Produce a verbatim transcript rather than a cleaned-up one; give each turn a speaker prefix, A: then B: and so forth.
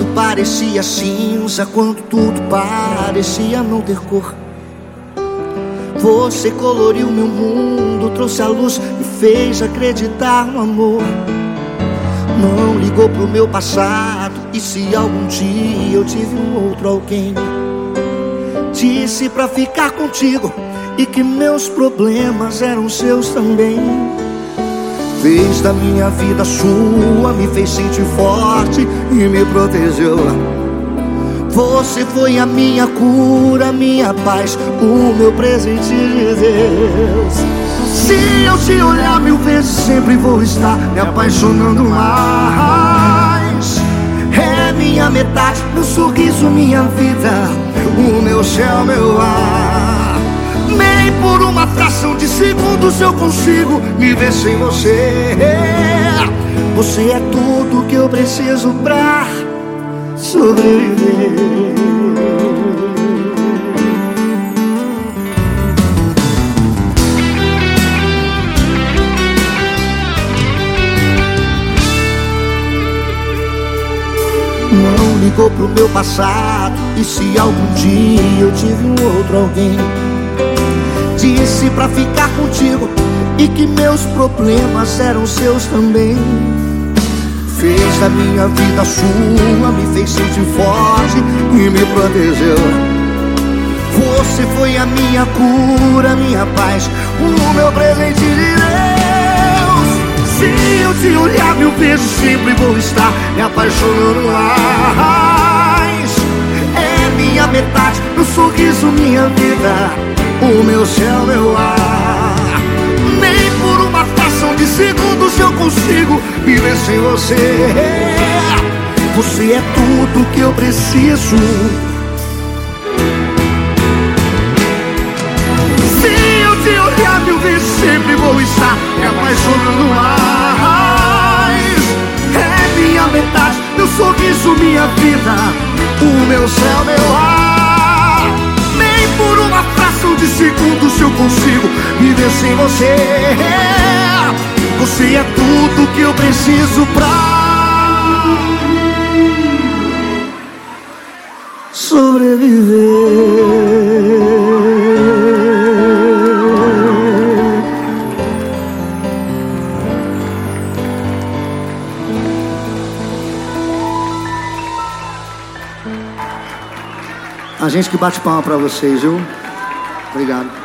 A: parecia cinza, quando tudo parecia não ter cor. Você coloriu meu mundo, trouxe a luz, me fez acreditar no amor. Não ligou pro meu passado, e se algum dia eu tive um outro alguém. Disse pra ficar contigo e que meus problemas eram seus também. Fez da minha vida sua, me fez sentir forte e me protegeu. Você foi a minha cura, minha paz, o meu presente de Deus. Se eu te olhar mil vezes, sempre vou estar me apaixonando mais. É minha metade, meu sorriso, minha vida, o meu céu, meu ar. Nem por uma fração de segundos eu consigo me ver sem você. Você é tudo que eu preciso pra sobreviver. Não ligou pro meu passado, e se algum dia eu tive um outro alguém. Disse pra ficar contigo e que meus problemas eram seus também. Fez da minha vida sua, me fez sentir forte e me protegeu. Você foi a minha cura, minha paz, o meu presente de Deus. Se eu te olhar mil vezes, sempre vou estar me apaixonando mais. É minha metade, meu sorriso, minha vida, o meu céu, meu ar. Nem por uma fração de segundos eu consigo viver sem você. Você é tudo que eu preciso. Se eu te olhar mil vezes, sempre vou estar me apaixonando mais. É minha metade, meu sorriso, minha vida, o meu céu, meu ar. Nem por uma fração de segundos eu consigo viver sem você. Você é tudo que eu preciso pra sobreviver. A gente que bate palma pra vocês, viu? Obrigado.